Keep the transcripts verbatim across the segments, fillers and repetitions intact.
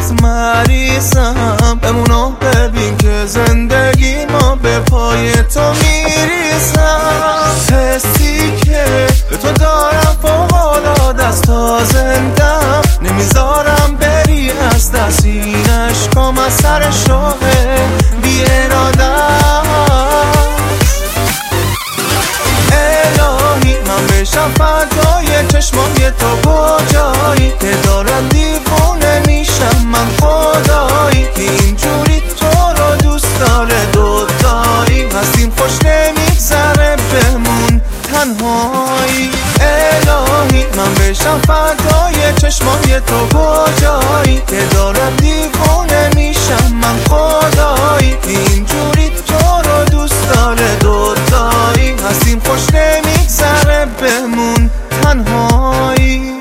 دلت مریضم، بمونو ببین که زندگی ما به پای تو میریزم. حسی که به تو دارم فوق‌العاده است، تا زندم نمیذارم بری از دست. این عشقام از سر شوقه بی اراده. الهی من بشم فدای چشمای تو کجایی که دارم دیوونه میشم من خدایی که اینجوری تو رو دوست داره. دوتایی هستیم خوش نمیگذره بمون تنهایی. الهی من بشم فدای چشمای تو کجایی که دارم دیوونه میشم من خدایی که اینجوری تو رو دوست داره. دوتایی هستیم خوش نمیگذره بمون تنهایی.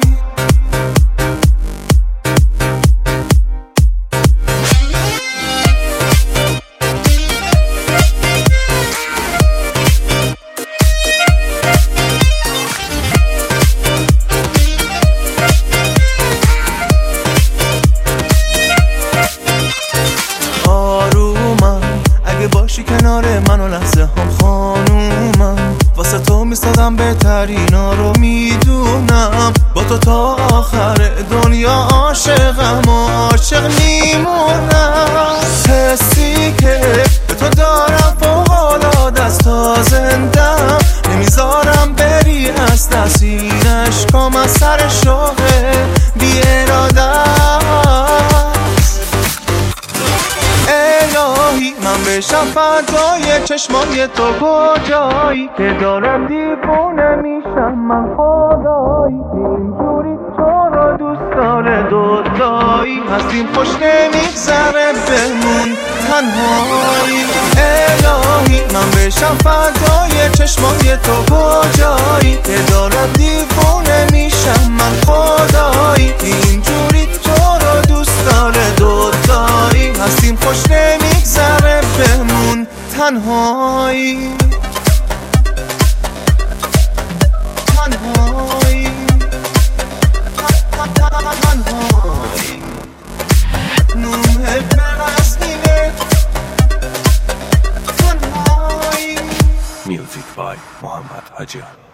باشی کنار من و لحظه هم خانومم، واسه تو میستادم بهترینا رو میدونم. با تو تا آخر دنیا عاشقم و عاشق میمونم. حسی که به تو دارم فوق‌العاده است، تا زندم نمیذارم بری از دست. این عشقام از سر شوقه بی اراده. الهی من بشم فدای چشمای تو کجایی که دارم دیوونه میشم من خدایی که اینجوری تو رو دوست داره. دوتایی هستیم خوش نمیگذره بمون تنهایی. الهی من بشم فدای چشمای تو کجایی که دارم دیوونه میشم من خدایی که اینجوری تو رو دوست داره. دوتایی هستیم خوش نمیگذره بمون تنهایی. تنهایی تنهایی نومه برسنینه تنهایی. Music by Muhammad Hajian.